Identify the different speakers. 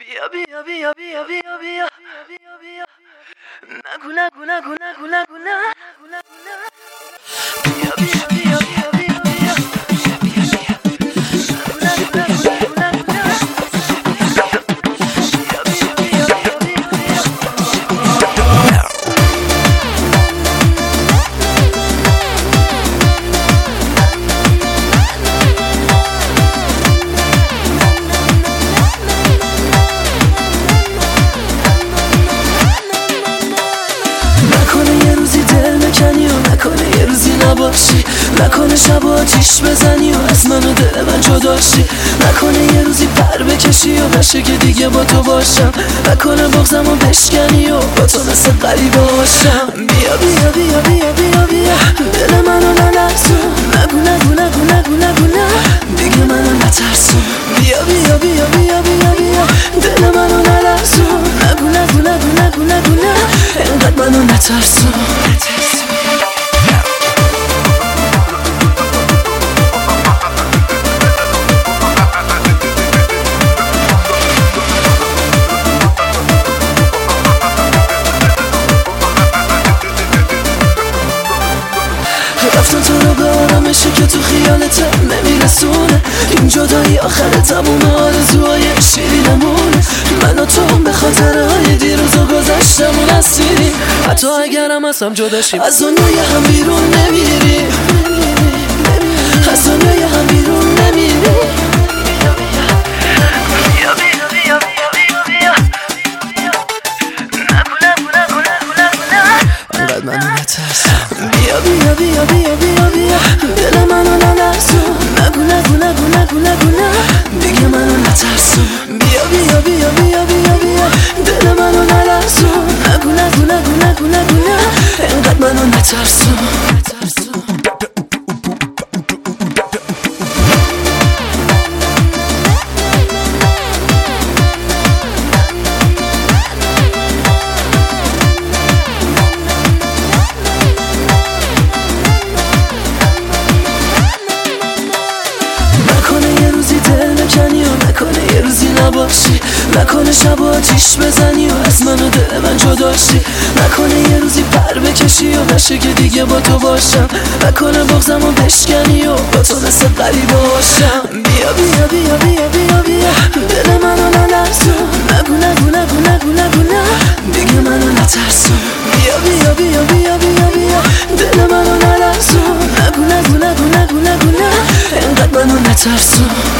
Speaker 1: بیا بیا بیا بیا بیا بیا بیا نگو نگو نگو نگو نگو نه بیا بیا بیا بیا بیا بیا نگو نگو نگو نگو نه بیا بیا بیا بیا بیا نکنه یه روزی نباشی، نکنه شب آتیش بزنی و از من و دل من جداشی، نکنه یه روزی پر بکشی و نشه که دیگه با تو باشم، نکنه بغضم و بشکنی و با تو مثل غریبه باشم. بیا بیا بیا بیا بیا بیا دل منو نلرزون، نگو نگو نگو نگو نگو نه دیگه منو نترسون. بیا بیا بیا بیا بیا بیا دل منو نلرزون، نگو نگو نگو نگو نگو نه اینقدر منو نترسون. رفتن تو رو به آرامشی که تو خیالت نمیرسونه، این جدایی آخر تموم آرزوهای شیرینمونه. من و تو به خاطر های دیروز و گذشتمون اسیریم، حتی اگرم از هم جدا شیم از دنیای هم بیرون نمیریم، از دنیای هم بیرون نمیریم. بیا بیا بیا بیا بیا بیا دل منو نلرزون، نگو نگو نگو نگو نگو نه دیگه منو نترسون. بیا بیا بیا بیا بیا بیا دل منو نلرزون، نگو نگو نگو نگو نگو نه اینقدر منو نترسون. نکنه یه روزی نباشی، نکنه شب آتیش بزنی و از من و دل من جداشی، نکنه یه روزی پر بکشی و نشه که دیگه با تو باشم، نکنه بغضم و بشکنی و با تو مثل غریبه باشم. بیا بیا بیا بیا بیا بیا دل منو نلرزون، نگو نگو نگو نگو نگو نه دیگه منو نترسون. بیا بیا بیا بیا بیا بیا دل منو نلرزون، نگو نگو نگو نگو نگو نه اینقدر منو نترسون.